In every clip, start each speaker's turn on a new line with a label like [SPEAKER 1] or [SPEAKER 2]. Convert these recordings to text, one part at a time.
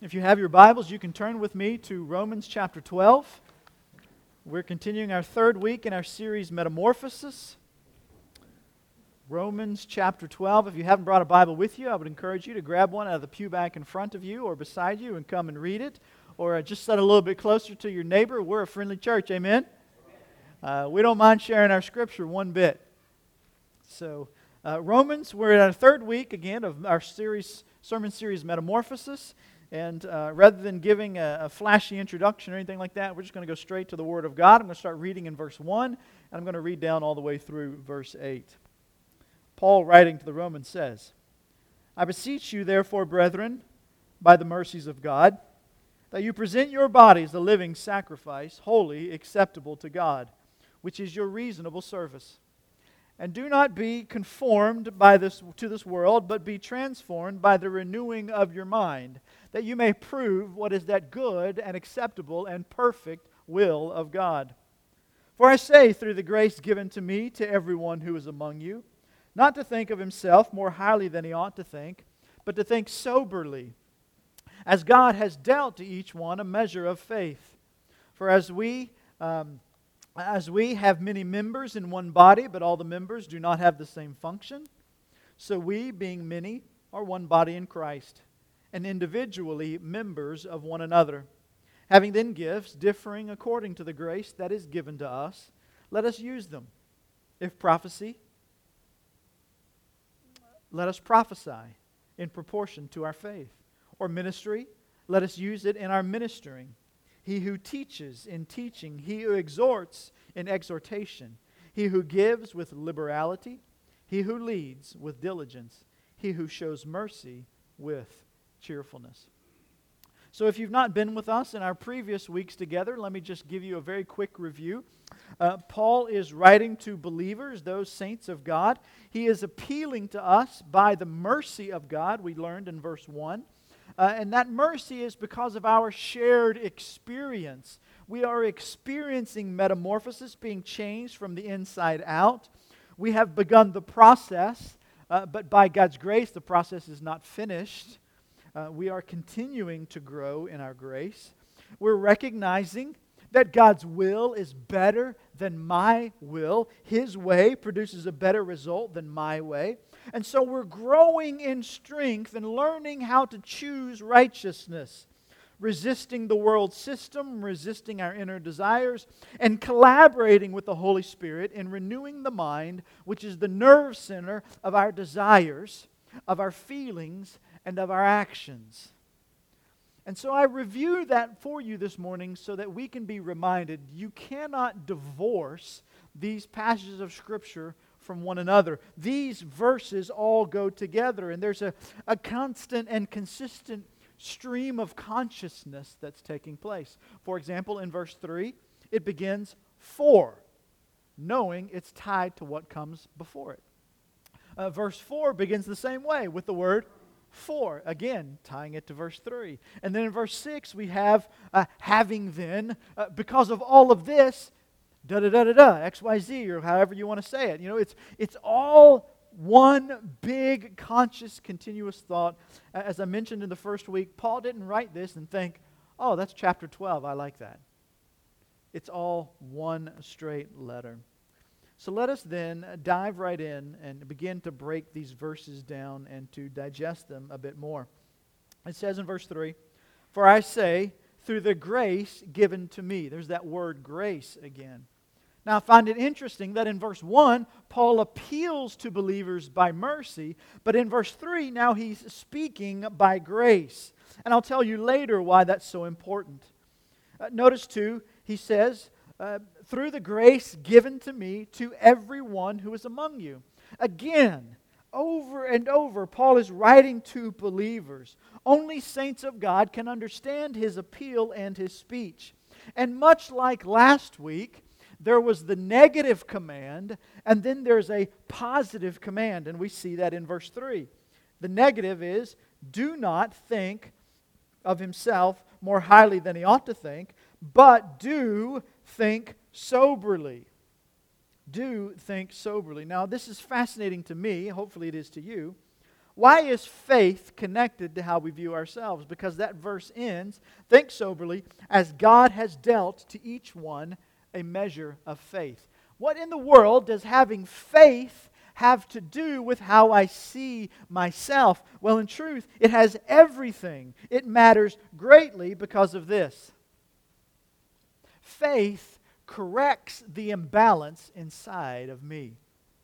[SPEAKER 1] If you have your Bibles, you can turn with me to Romans chapter 12. We're continuing our third week in our series, Metamorphosis. Romans chapter 12. If you haven't brought a Bible with you, I would encourage you to grab one out of the pew back in front of you or beside you and come and read it. Or just sit a little bit closer to your neighbor. We're a friendly church, amen? We don't mind sharing our scripture one bit. So, Romans, we're in our third week again of our sermon series, Metamorphosis. And rather than giving a flashy introduction or anything like that, we're just going to go straight to the Word of God. I'm going to start reading in verse 1, and I'm going to read down all the way through verse 8. Paul, writing to the Romans, says, I beseech you, therefore, brethren, by the mercies of God, that you present your bodies a living sacrifice, holy, acceptable to God, which is your reasonable service. And do not be conformed to this world, but be transformed by the renewing of your mind, that you may prove what is that good and acceptable and perfect will of God. For I say, through the grace given to me, to everyone who is among you, not to think of himself more highly than he ought to think, but to think soberly, as God has dealt to each one a measure of faith. For as we have many members in one body, but all the members do not have the same function, so we, being many, are one body in Christ, and individually members of one another. Having then gifts differing according to the grace that is given to us, let us use them. If prophecy, let us prophesy in proportion to our faith. Or ministry, let us use it in our ministering. He who teaches in teaching, he who exhorts in exhortation, he who gives with liberality, he who leads with diligence, he who shows mercy with cheerfulness. So if you've not been with us in our previous weeks together, let me just give you a very quick review. Paul is writing to believers, those saints of God. He is appealing to us by the mercy of God, we learned in verse 1. And that mercy is because of our shared experience. We are experiencing metamorphosis, being changed from the inside out. We have begun the process, but by God's grace, the process is not finished. We are continuing to grow in our grace. We're recognizing that God's will is better than my will. His way produces a better result than my way. And so we're growing in strength and learning how to choose righteousness, resisting the world system, resisting our inner desires, and collaborating with the Holy Spirit in renewing the mind, which is the nerve center of our desires, of our feelings, and of our actions. And so I review that for you this morning so that we can be reminded you cannot divorce these passages of Scripture from one another. These verses all go together, and there's a constant and consistent stream of consciousness that's taking place. For example, in verse 3, it begins, for, knowing it's tied to what comes before it. Verse 4 begins the same way with the word for, again, tying it to verse 3. And then in verse 6, we have having then, because of all of this, da-da-da-da-da, XYZ, or however you want to say it. You know, it's all one big, conscious, continuous thought. As I mentioned in the first week, Paul didn't write this and think, oh, that's chapter 12, I like that. It's all one straight letter. So let us then dive right in and begin to break these verses down and to digest them a bit more. It says in verse 3, for I say, through the grace given to me. There's that word grace again. Now I find it interesting that in verse 1, Paul appeals to believers by mercy, but in verse 3, now he's speaking by grace. And I'll tell you later why that's so important. Notice too, he says, through the grace given to me, to everyone who is among you. Again, over and over, Paul is writing to believers. Only saints of God can understand his appeal and his speech. And much like last week, there was the negative command, and then there's a positive command, and we see that in verse 3. The negative is, do not think of himself more highly than he ought to think, but do think soberly. Do think soberly. Now, this is fascinating to me. Hopefully it is to you. Why is faith connected to how we view ourselves? Because that verse ends, think soberly, as God has dealt to each one a measure of faith. What in the world does having faith have to do with how I see myself? Well, in truth, it has everything. It matters greatly because of this. Faith corrects the imbalance inside of me.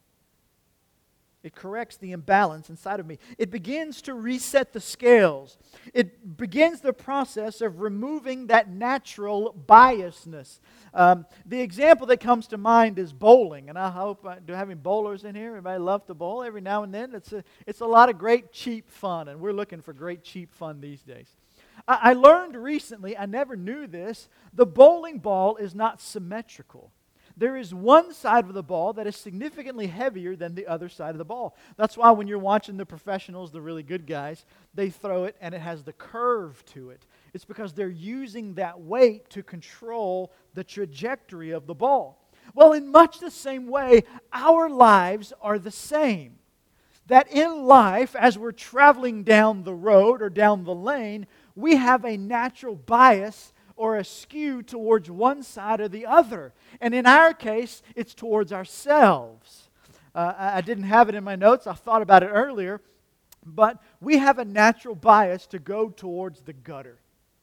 [SPEAKER 1] It corrects the imbalance inside of me. It begins to reset the scales. It begins the process of removing that natural biasness. The example that comes to mind is bowling. And I hope, do I have any bowlers in here? Everybody love to bowl every now and then? It's a lot of great cheap fun, and we're looking for great cheap fun these days. I learned recently, I never knew this, the bowling ball is not symmetrical. There is one side of the ball that is significantly heavier than the other side of the ball. That's why when you're watching the professionals, the really good guys, they throw it and it has the curve to it. It's because they're using that weight to control the trajectory of the ball. Well, in much the same way, our lives are the same. That in life, as we're traveling down the road or down the lane, we have a natural bias or a skew towards one side or the other. And in our case, it's towards ourselves. I didn't have it in my notes. I thought about it earlier. But we have a natural bias to go towards the gutter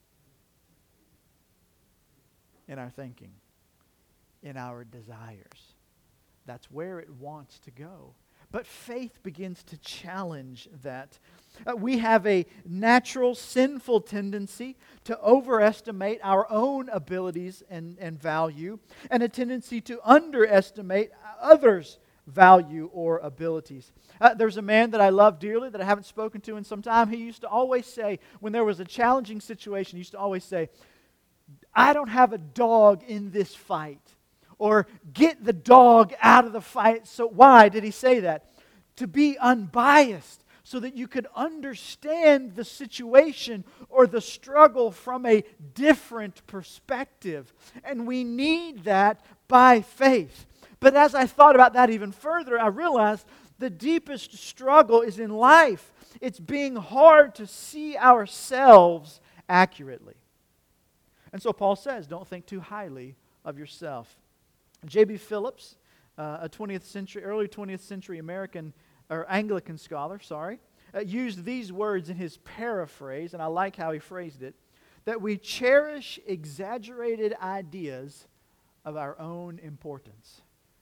[SPEAKER 1] in our thinking, in our desires. That's where it wants to go. But faith begins to challenge that. We have a natural sinful tendency to overestimate our own abilities and value, and a tendency to underestimate others' value or abilities. There's a man that I love dearly that I haven't spoken to in some time. He used to always say, when there was a challenging situation, he used to always say, I don't have a dog in this fight. Or get the dog out of the fight. So why did he say that? To be unbiased, so that you could understand the situation or the struggle from a different perspective. And we need that by faith. But as I thought about that even further, I realized the deepest struggle is in life. It's being hard to see ourselves accurately. And so Paul says, don't think too highly of yourself. J.B. Phillips, a early 20th century Anglican scholar, used these words in his paraphrase, and I like how he phrased it, that we cherish exaggerated ideas of our own importance.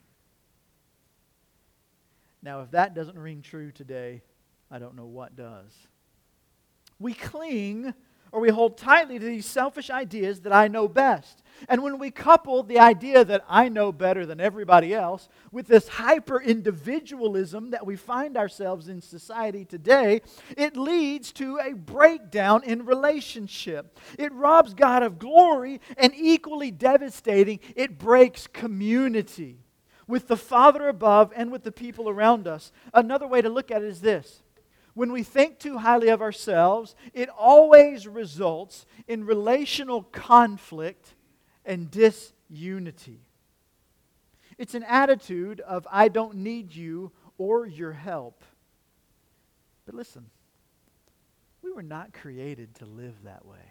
[SPEAKER 1] Now, if that doesn't ring true today, I don't know what does. We cling or we hold tightly to these selfish ideas that I know best. And when we couple the idea that I know better than everybody else with this hyper-individualism that we find ourselves in society today, it leads to a breakdown in relationship. It robs God of glory, and equally devastating, it breaks community with the Father above and with the people around us. Another way to look at it is this. When we think too highly of ourselves, it always results in relational conflict and disunity. It's an attitude of, I don't need you or your help. But listen, we were not created to live that way.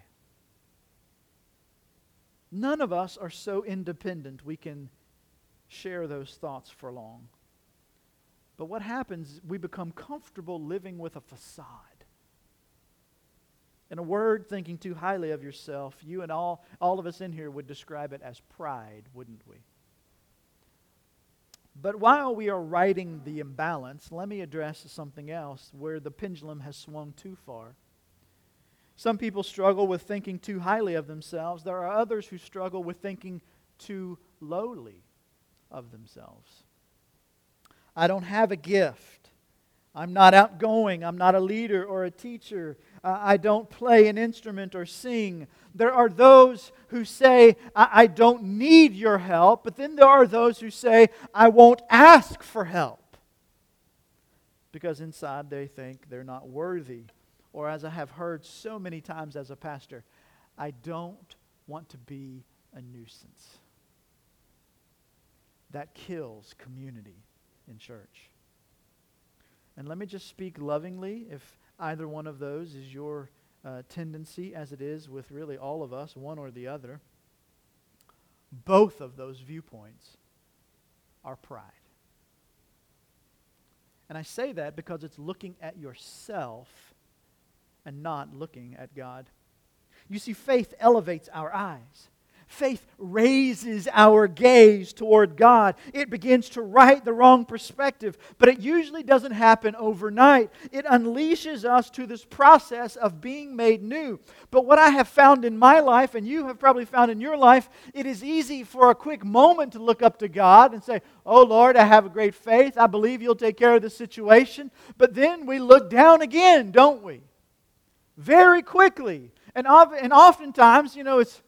[SPEAKER 1] None of us are so independent we can share those thoughts for long. But what happens, we become comfortable living with a facade. In a word, thinking too highly of yourself, you and all of us in here would describe it as pride, wouldn't we? But while we are righting the imbalance, let me address something else where the pendulum has swung too far. Some people struggle with thinking too highly of themselves. There are others who struggle with thinking too lowly of themselves. I don't have a gift. I'm not outgoing. I'm not a leader or a teacher. I don't play an instrument or sing. There are those who say, I don't need your help. But then there are those who say, I won't ask for help. Because inside they think they're not worthy. Or as I have heard so many times as a pastor, I don't want to be a nuisance. That kills community in church. And let me just speak lovingly if either one of those is your tendency, as it is with really all of us, one or the other. Both of those viewpoints are pride. And I say that because it's looking at yourself and not looking at God. You see, faith elevates our eyes. Faith raises our gaze toward God. It begins to right the wrong perspective, but it usually doesn't happen overnight. It unleashes us to this process of being made new. But what I have found in my life, and you have probably found in your life, it is easy for a quick moment to look up to God and say, "Oh Lord, I have a great faith. I believe You'll take care of this situation." But then we look down again, don't we? Very quickly. And oftentimes, it's...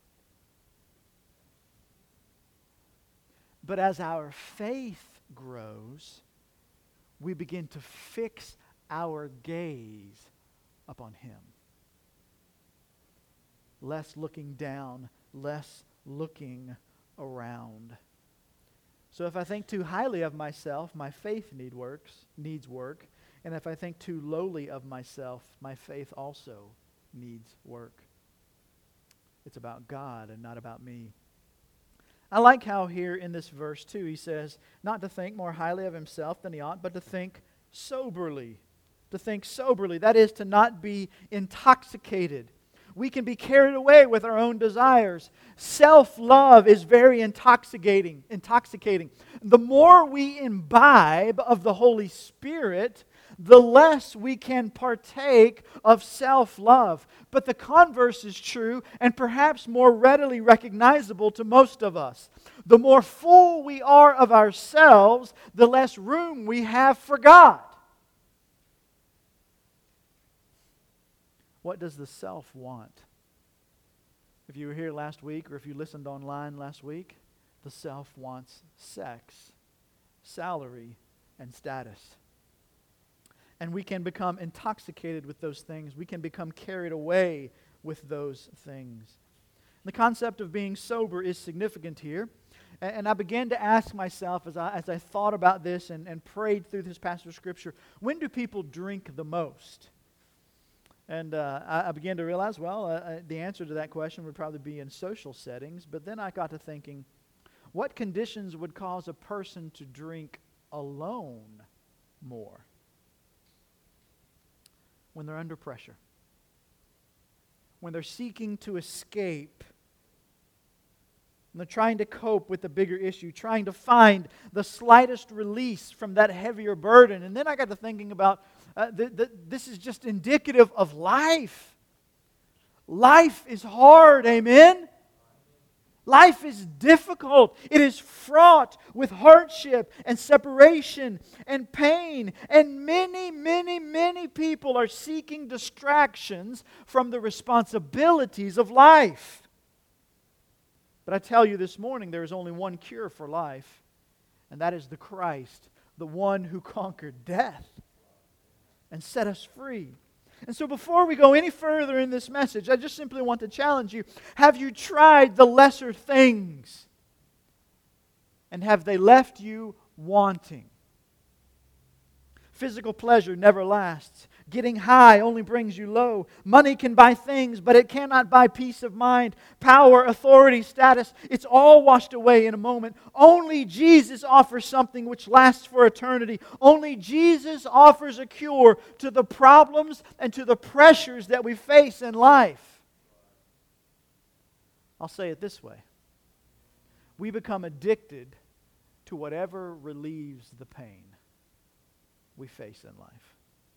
[SPEAKER 1] But as our faith grows, we begin to fix our gaze upon Him. Less looking down, less looking around. So if I think too highly of myself, my faith needs work. And if I think too lowly of myself, my faith also needs work. It's about God and not about me. I like how here in this verse 2 he says, not to think more highly of himself than he ought, but to think soberly. To think soberly. That is, to not be intoxicated. We can be carried away with our own desires. Self-love is very intoxicating. The more we imbibe of the Holy Spirit, the less we can partake of self-love. But the converse is true and perhaps more readily recognizable to most of us. The more full we are of ourselves, the less room we have for God. What does the self want? If you were here last week or if you listened online last week, the self wants sex, salary, and status. And we can become intoxicated with those things. We can become carried away with those things. The concept of being sober is significant here. And I began to ask myself as I thought about this and prayed through this passage of Scripture, when do people drink the most? And I began to realize, the answer to that question would probably be in social settings. But then I got to thinking, what conditions would cause a person to drink alone more? When they're under pressure. When they're seeking to escape. When they're trying to cope with the bigger issue. Trying to find the slightest release from that heavier burden. And then I got to thinking about, this is just indicative of life. Life is hard, amen? Life is difficult. It is fraught with hardship and separation and pain. And many, many, many people are seeking distractions from the responsibilities of life. But I tell you this morning, there is only one cure for life, and that is the Christ, the one who conquered death and set us free. And so before we go any further in this message, I just simply want to challenge you. Have you tried the lesser things? And have they left you wanting? Physical pleasure never lasts. Getting high only brings you low. Money can buy things, but it cannot buy peace of mind. Power, authority, status, it's all washed away in a moment. Only Jesus offers something which lasts for eternity. Only Jesus offers a cure to the problems and to the pressures that we face in life. I'll say it this way. We become addicted to whatever relieves the pain we face in life.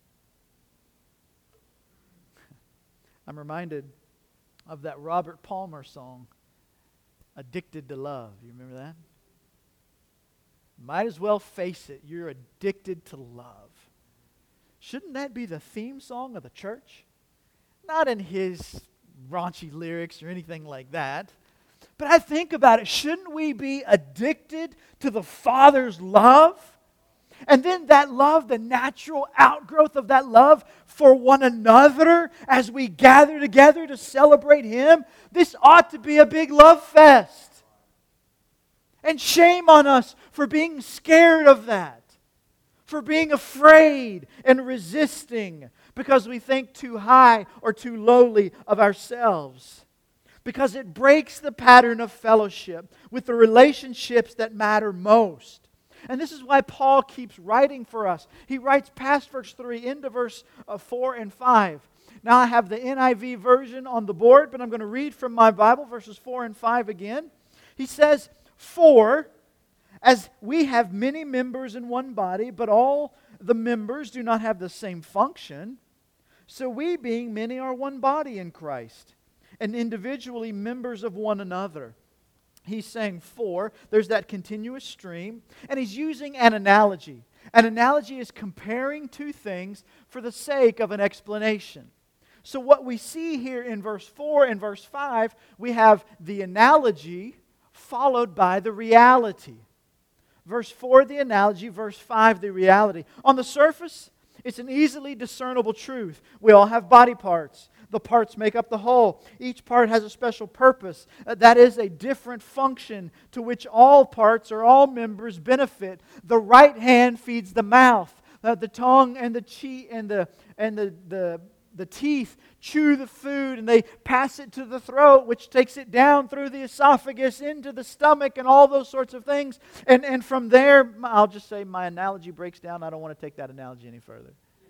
[SPEAKER 1] I'm reminded of that Robert Palmer song, Addicted to Love. You remember that? Might as well face it. You're addicted to love. Shouldn't that be the theme song of the church? Not in his raunchy lyrics or anything like that. But I think about it. Shouldn't we be addicted to the Father's love? And then that love, the natural outgrowth of that love for one another as we gather together to celebrate Him. This ought to be a big love fest. And shame on us for being scared of that. for being afraid and resisting because we think too high or too lowly of ourselves. Because it breaks the pattern of fellowship with the relationships that matter most. And this is why Paul keeps writing for us. He writes past verse 3 into verse 4 and 5. Now I have the NIV version on the board, but I'm going to read from my Bible, verses 4 and 5 again. He says, "For as we have many members in one body, but all the members do not have the same function, so we, being many, are one body in Christ, and individually members of one another." He's saying for, there's that continuous stream, and he's using an analogy. An analogy is comparing two things for the sake of an explanation. So what we see here in verse 4 and verse 5, we have the analogy followed by the reality. Verse 4, the analogy. Verse 5, the reality. On the surface, it's an easily discernible truth. We all have body parts. The parts make up the whole. Each part has a special purpose. That is a different function to which all parts or all members benefit. The right hand feeds the mouth. The tongue and the cheek and the teeth chew the food and they pass it to the throat, which takes it down through the esophagus into the stomach and all those sorts of things. And from there, I'll just say my analogy breaks down. I don't want to take that analogy any further.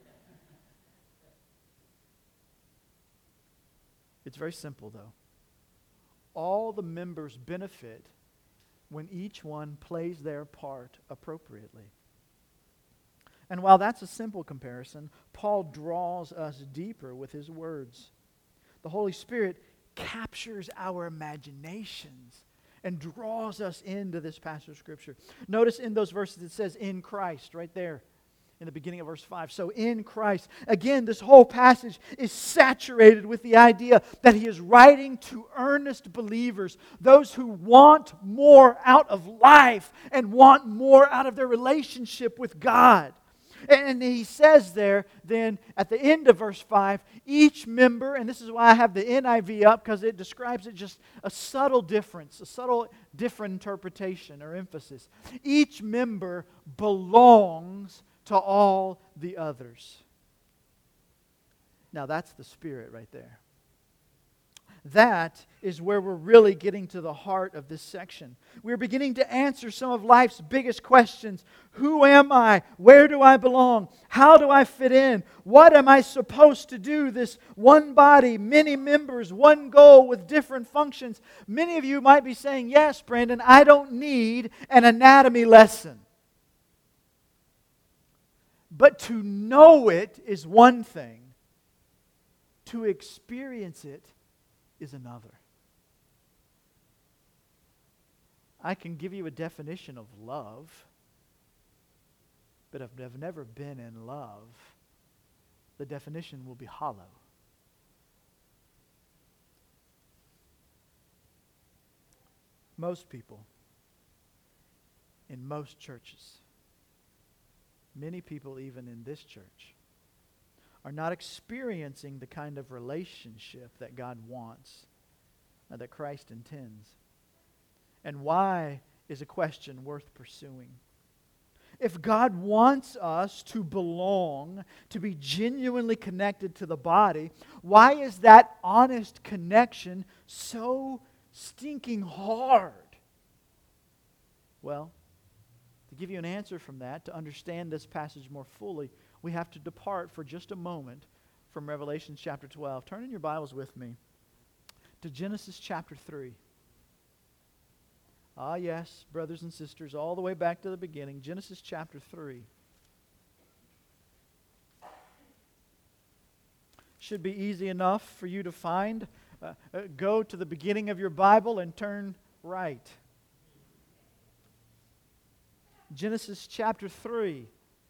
[SPEAKER 1] It's very simple, though. All the members benefit when each one plays their part appropriately. And while that's a simple comparison, Paul draws us deeper with his words. The Holy Spirit captures our imaginations and draws us into this passage of Scripture. Notice in those verses it says, "in Christ," right there in the beginning of verse 5. So in Christ. Again, this whole passage is saturated with the idea that he is writing to earnest believers, those who want more out of life and want more out of their relationship with God. And he says there, then, at the end of verse 5, each member, and this is why I have the NIV up, because it describes it just a subtle difference, a subtle different interpretation or emphasis. Each member belongs to all the others. Now that's the Spirit right there. That is where we're really getting to the heart of this section. We're beginning to answer some of life's biggest questions. Who am I? Where do I belong? How do I fit in? What am I supposed to do? This one body, many members, one goal with different functions. Many of you might be saying, "Yes, Brandon, I don't need an anatomy lesson." But to know it is one thing. To experience it is another. I can give you a definition of love, but if I've never been in love, the definition will be hollow. Most people in most churches, many people even in this church, are not experiencing the kind of relationship that God wants, that Christ intends. And why is a question worth pursuing. If God wants us to belong, to be genuinely connected to the body, why is that honest connection so stinking hard? Well, to give you an answer from that, to understand this passage more fully, we have to depart for just a moment from Revelation chapter 12. Turn in your Bibles with me to Genesis chapter 3. Ah, yes, brothers and sisters, all the way back to the beginning. Genesis chapter 3. Should be easy enough for you to find. Go to the beginning of your Bible and turn right. Genesis chapter 3.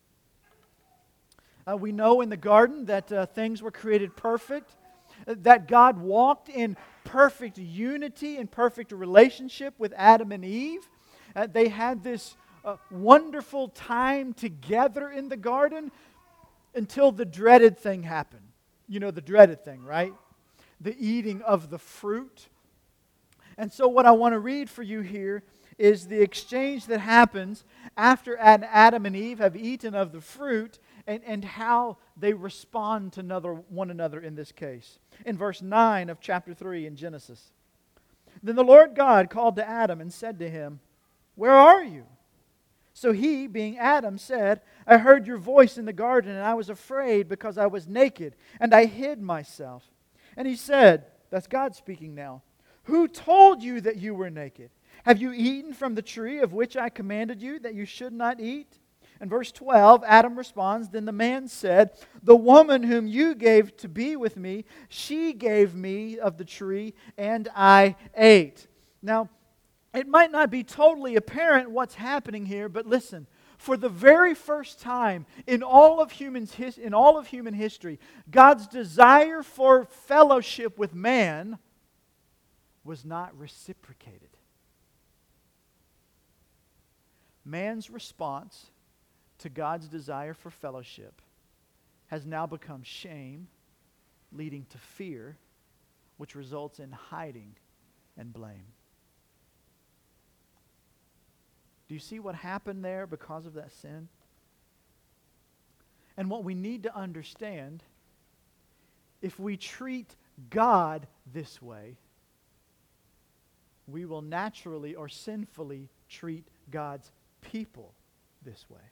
[SPEAKER 1] We know in the garden that things were created perfect, that God walked in perfect unity and perfect relationship with Adam and Eve. They had this wonderful time together in the garden until the dreaded thing happened. You know the dreaded thing, right? The eating of the fruit. And so what I want to read for you here is the exchange that happens after Adam and Eve have eaten of the fruit, and how they respond to one another in this case. In verse 9 of chapter 3 in Genesis. Then the Lord God called to Adam and said to him, "Where are you?" So he, being Adam, said, "I heard your voice in the garden, and I was afraid because I was naked, and I hid myself." And he said, that's God speaking now, "Who told you that you were naked? Have you eaten from the tree of which I commanded you that you should not eat?" In verse 12, Adam responds, "Then the man said, 'The woman whom you gave to be with me, she gave me of the tree, and I ate.'" Now, it might not be totally apparent what's happening here, but listen. For the very first time in all of human history, God's desire for fellowship with man was not reciprocated. Man's response to God's desire for fellowship has now become shame, leading to fear, which results in hiding and blame. Do you see what happened there because of that sin? And what we need to understand, if we treat God this way, we will naturally or sinfully treat God's people this way.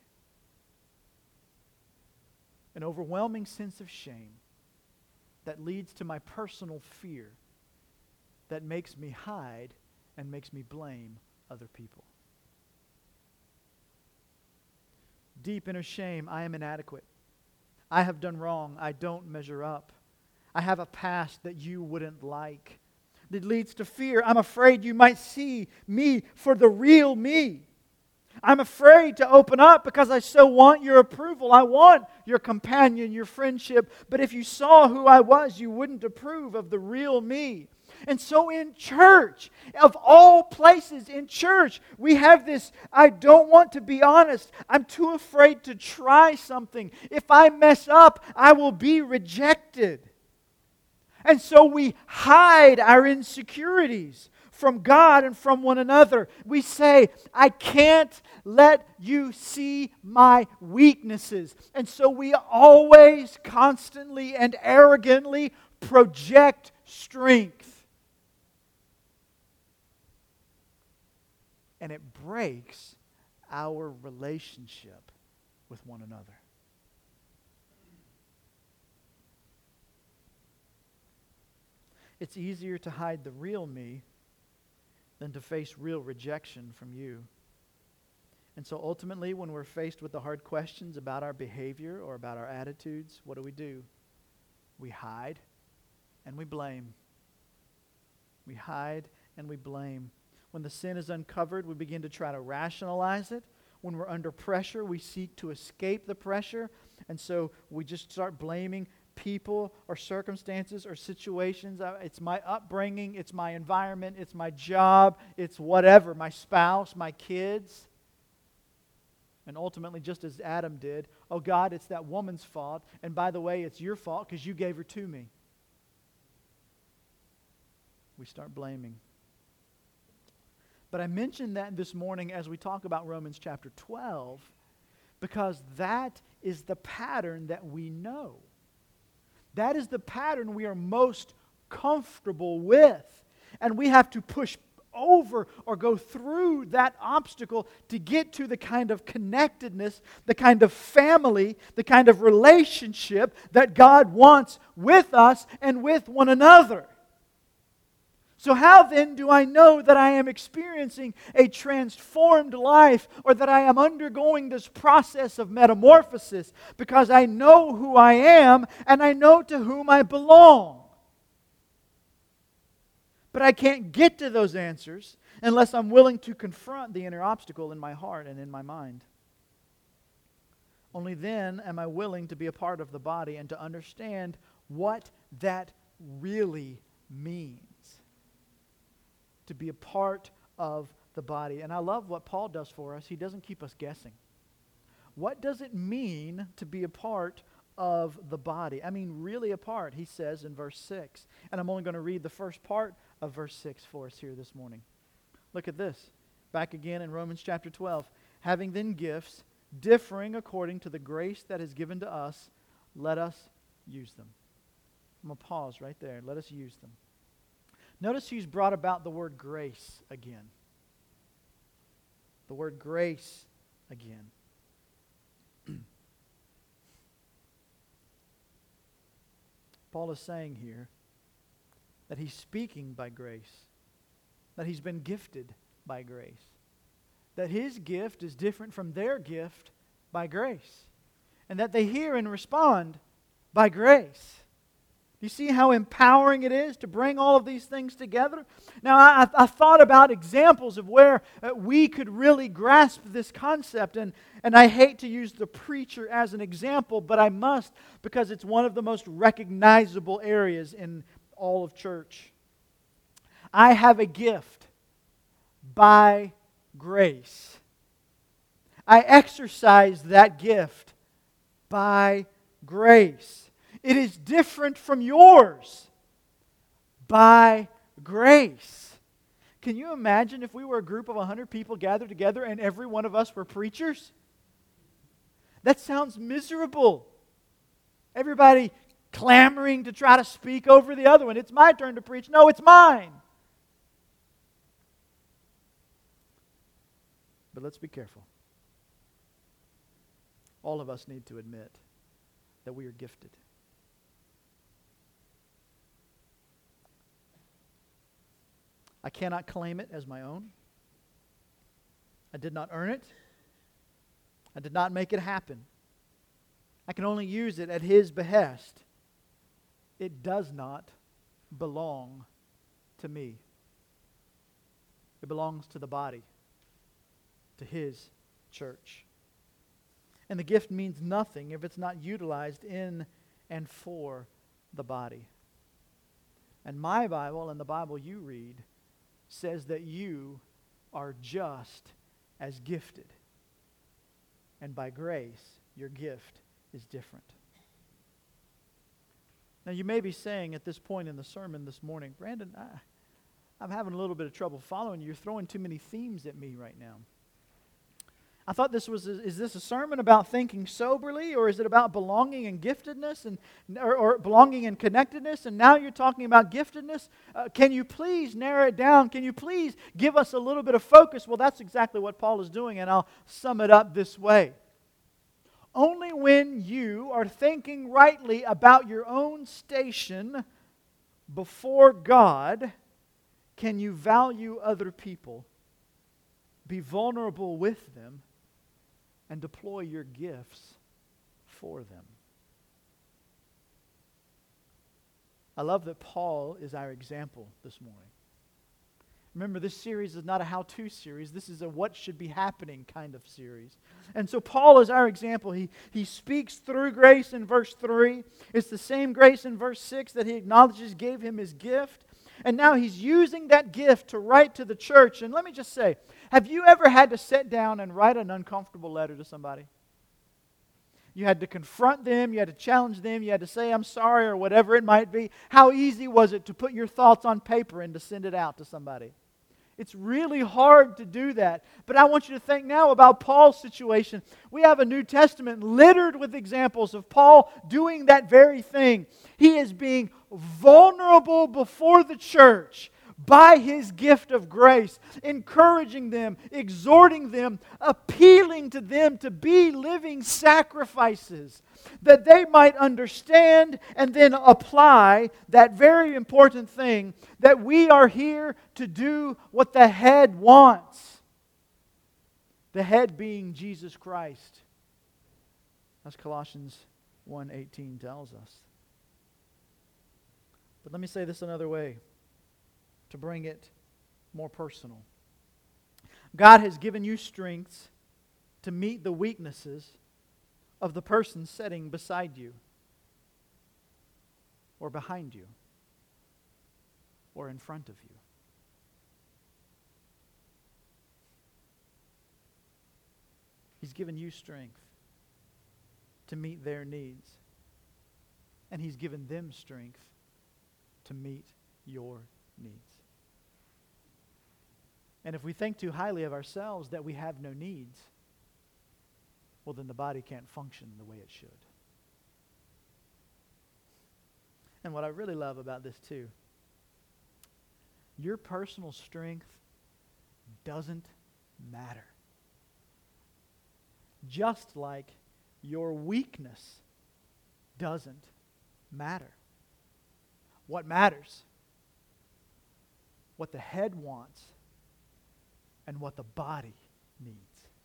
[SPEAKER 1] An overwhelming sense of shame that leads to my personal fear that makes me hide and makes me blame other people. Deep inner shame, I am inadequate. I have done wrong. I don't measure up. I have a past that you wouldn't like. That leads to fear. I'm afraid you might see me for the real me. I'm afraid to open up because I so want your approval. I want your companion, your friendship. But if you saw who I was, you wouldn't approve of the real me. And so in church, of all places in church, we have this, I don't want to be honest. I'm too afraid to try something. If I mess up, I will be rejected. And so we hide our insecurities from God and from one another. We say, I can't let you see my weaknesses. And so we always, constantly, and arrogantly project strength. And it breaks our relationship with one another. It's easier to hide the real me than to face real rejection from you. And so ultimately, when we're faced with the hard questions about our behavior or about our attitudes, what do? We hide and we blame. We hide and we blame. When the sin is uncovered, we begin to try to rationalize it. When we're under pressure, we seek to escape the pressure. And so we just start blaming people or circumstances or situations. It's my upbringing, it's my environment, it's my job, it's whatever, my spouse, my kids. And ultimately, just as Adam did, oh God, it's that woman's fault. And by the way, it's your fault because you gave her to me. We start blaming. But I mentioned that this morning as we talk about Romans chapter 12 because that is the pattern that we know. That is the pattern we are most comfortable with. And we have to push over or go through that obstacle to get to the kind of connectedness, the kind of family, the kind of relationship that God wants with us and with one another. So how then do I know that I am experiencing a transformed life or that I am undergoing this process of metamorphosis? Because I know who I am and I know to whom I belong. But I can't get to those answers unless I'm willing to confront the inner obstacle in my heart and in my mind. Only then am I willing to be a part of the body and to understand what that really means. To be a part of the body. And I love what Paul does for us. He doesn't keep us guessing. What does it mean to be a part of the body? I mean, really a part, he says in verse 6. And I'm only going to read the first part of verse 6 for us here this morning. Look at this. Back again in Romans chapter 12. Having then gifts differing according to the grace that is given to us, let us use them. I'm going to pause right there. Let us use them. Notice who's brought about the word grace again. The word grace again. Paul is saying here that he's speaking by grace, that he's been gifted by grace, that his gift is different from their gift by grace, and that they hear and respond by grace. Do you see how empowering it is to bring all of these things together? Now, I thought about examples of where we could really grasp this concept, and I hate to use the preacher as an example, but I must because it's one of the most recognizable areas in all of church. I have a gift by grace. I exercise that gift by grace. It is different from yours by grace. Can you imagine if we were a group of 100 people gathered together and every one of us were preachers? That sounds miserable. Everybody clamoring to try to speak over the other one. It's my turn to preach. No, it's mine. But let's be careful. All of us need to admit that we are gifted. I cannot claim it as my own. I did not earn it. I did not make it happen. I can only use it at His behest. It does not belong to me. It belongs to the body, to His church. And the gift means nothing if it's not utilized in and for the body. And my Bible and the Bible you read says that you are just as gifted. And by grace, your gift is different. Now you may be saying at this point in the sermon this morning, Brandon, I'm having a little bit of trouble following you. You're throwing too many themes at me right now. I thought is this a sermon about thinking soberly, or is it about belonging and giftedness, or belonging and connectedness, and now you're talking about giftedness? Can you please narrow it down? Can you please give us a little bit of focus? Well, that's exactly what Paul is doing, and I'll sum it up this way. Only when you are thinking rightly about your own station before God can you value other people, be vulnerable with them, and deploy your gifts for them. I love that Paul is our example this morning. Remember, this series is not a how-to series. This is a what should be happening kind of series. And so Paul is our example. He speaks through grace in verse 3. It's the same grace in verse 6 that he acknowledges gave him his gift. And now he's using that gift to write to the church. And let me just say, have you ever had to sit down and write an uncomfortable letter to somebody? You had to confront them, you had to challenge them, you had to say, I'm sorry, or whatever it might be. How easy was it to put your thoughts on paper and to send it out to somebody? It's really hard to do that. But I want you to think now about Paul's situation. We have a New Testament littered with examples of Paul doing that very thing. He is being vulnerable before the church by his gift of grace, encouraging them, exhorting them, appealing to them to be living sacrifices, that they might understand and then apply that very important thing, that we are here to do what the head wants. The head being Jesus Christ, as Colossians 1:18 tells us. But let me say this another way, to bring it more personal. God has given you strengths to meet the weaknesses of the person sitting beside you, or behind you, or in front of you. He's given you strength to meet their needs, and He's given them strength to meet your needs. And if we think too highly of ourselves that we have no needs, well, then the body can't function the way it should. And what I really love about this too, your personal strength doesn't matter. Just like your weakness doesn't matter. What matters? What the head wants and what the body needs.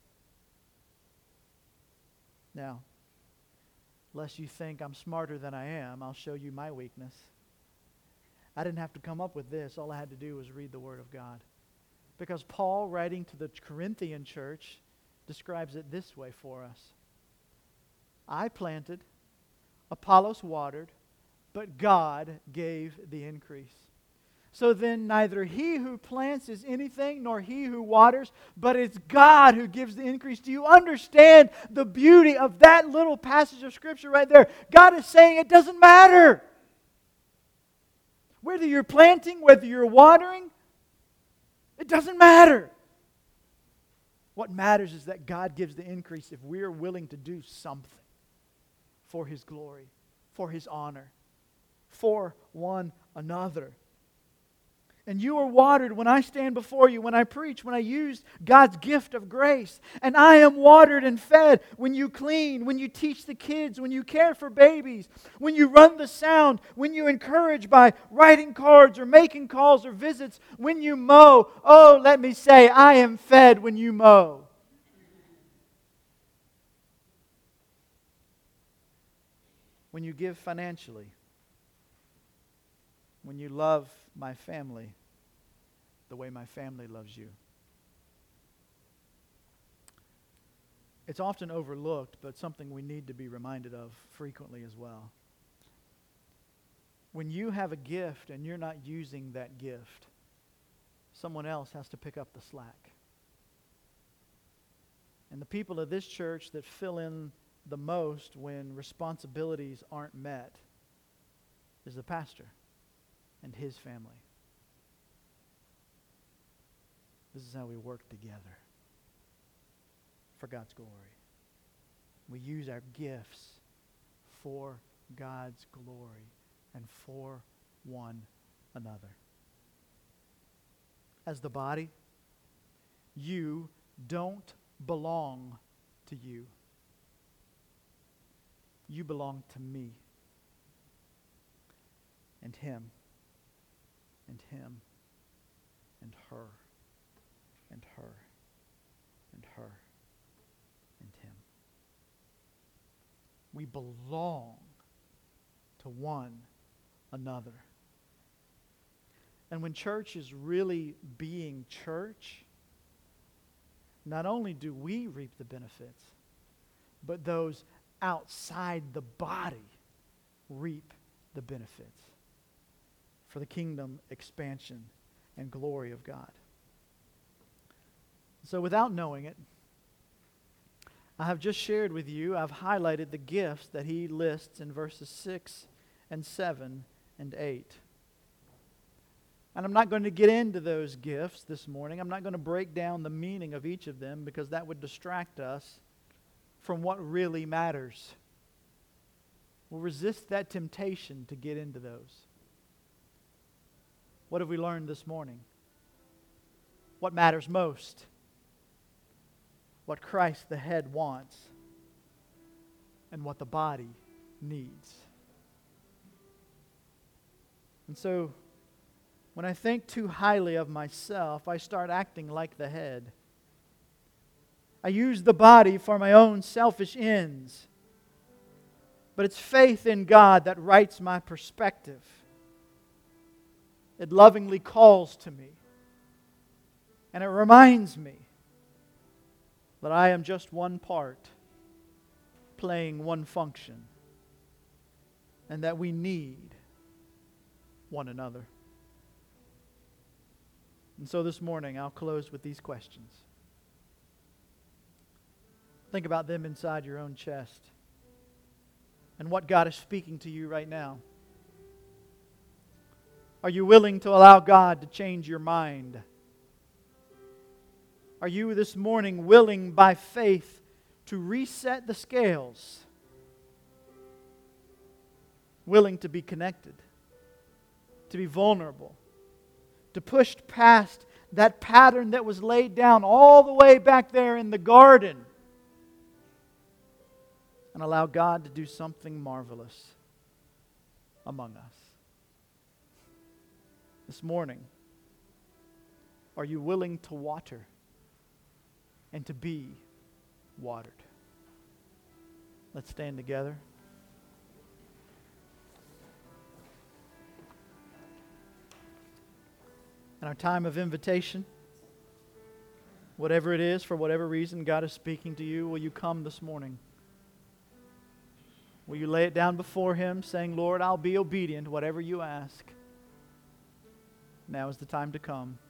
[SPEAKER 1] Now, lest you think I'm smarter than I am, I'll show you my weakness. I didn't have to come up with this. All I had to do was read the Word of God. Because Paul, writing to the Corinthian church, describes it this way for us. I planted, Apollos watered, but God gave the increase. So then neither he who plants is anything, nor he who waters, but it's God who gives the increase. Do you understand the beauty of that little passage of Scripture right there? God is saying it doesn't matter. Whether you're planting, whether you're watering, it doesn't matter. What matters is that God gives the increase if we are willing to do something for His glory, for His honor, for one another. And you are watered when I stand before you, when I preach, when I use God's gift of grace. And I am watered and fed when you clean, when you teach the kids, when you care for babies, when you run the sound, when you encourage by writing cards or making calls or visits, when you mow. Oh, let me say, I am fed when you mow. When you give financially, when you love my family the way my family loves you. It's often overlooked, but something we need to be reminded of frequently as well. When you have a gift and you're not using that gift, someone else has to pick up the slack. And the people of this church that fill in the most when responsibilities aren't met is the pastor and his family. This is how we work together for God's glory. We use our gifts for God's glory and for one another. As the body, you don't belong to you. You belong to me and him and him and her and her and her and him. We belong to one another. And when church is really being church, not only do we reap the benefits, but those outside the body reap the benefits for the kingdom expansion and glory of God. So without knowing it, I have just shared with you, I've highlighted the gifts that he lists in verses 6 and 7 and 8. And I'm not going to get into those gifts this morning. I'm not going to break down the meaning of each of them because that would distract us from what really matters. We'll resist that temptation to get into those. What have we learned this morning? What matters most? What Christ the head wants and what the body needs. And so, when I think too highly of myself, I start acting like the head. I use the body for my own selfish ends. But it's faith in God that rights my perspective. It lovingly calls to me. And it reminds me that I am just one part, playing one function, and that we need one another. And so this morning, I'll close with these questions. Think about them inside your own chest and what God is speaking to you right now. Are you willing to allow God to change your mind? Are you this morning willing by faith to reset the scales? Willing to be connected, to be vulnerable, to push past that pattern that was laid down all the way back there in the garden and allow God to do something marvelous among us. This morning, are you willing to water and to be watered? Let's stand together. In our time of invitation, whatever it is, for whatever reason God is speaking to you, will you come this morning? Will you lay it down before Him, saying, Lord, I'll be obedient, whatever you ask. Now is the time to come.